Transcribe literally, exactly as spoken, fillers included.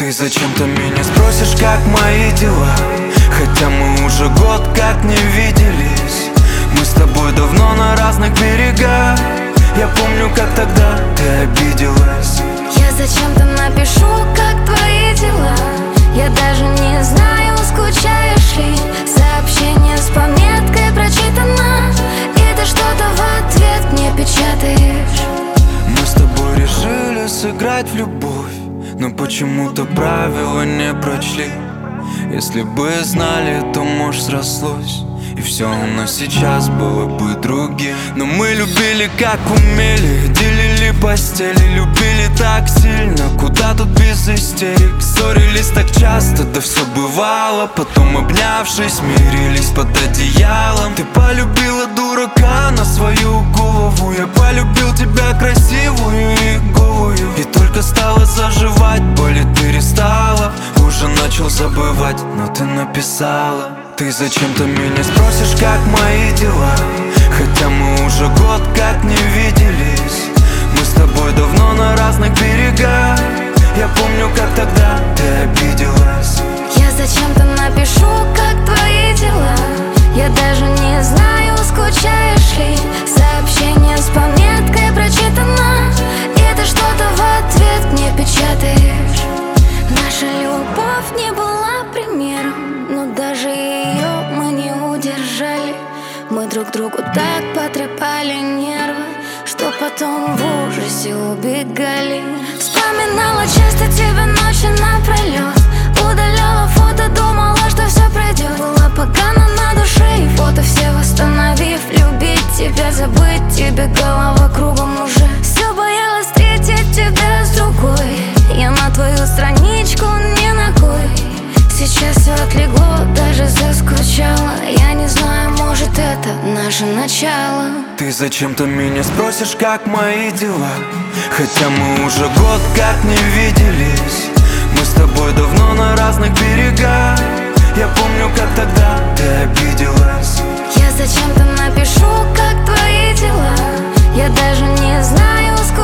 Ты зачем-то меня спросишь, как мои дела, хотя мы уже год как не виделись. Мы с тобой давно на разных берегах. Я помню, как тогда ты обиделась. Я зачем-то напишу, как твои дела. Я даже не знаю, скучаешь ли. Сообщение с пометкой прочитано, и ты что-то в ответ мне печатаешь. Мы с тобой решили сыграть в любовь, но почему-то правила не прочли. Если бы знали, то, может, срослось, и все у нас сейчас было бы другим. Но мы любили как умели, делили постели, любили так сильно, куда тут без истерик. Ссорились так часто, да все бывало. Потом, обнявшись, мирились под одеялом. Ты полюбила дурака на свою голову, я полюбил тебя красивую и голую. И только стало заживать, болит перестала. Уже начал забывать, но ты написала. Ты зачем-то меня спросишь, как мои дела, хотя мы уже год как не виделись. Мы с тобой давно на разных берегах. Я помню, как тогда ты обиделась. Я зачем-то напишу, как твои дела. Я даже не знаю, скучаешь ли. Сообщение с пометкой прочитано, и ты что-то в ответ мне печатаешь. Наша любовь не была примером, но даже ее мы не удержали. Мы друг другу так потрепали нервы, что потом в ужасе убегали. Вспоминала часто тебя ночи напролет, удаляла фото, думала, что все пройдет. Была погано на душе, и фото все восстановив. Любить тебя, забыть тебе, голова кругом уже. Все боялась встретить тебя с другой. Я на твою страничку не ногой. Сейчас все отлегло, даже заскучала. Я не знаю, может, это наше начало. Ты зачем-то меня спросишь, как мои дела, хотя мы уже год как не виделись. Мы с тобой давно на разных берегах. Я помню, как тогда ты обиделась. Я зачем-то напишу, как твои дела. Я даже не знаю,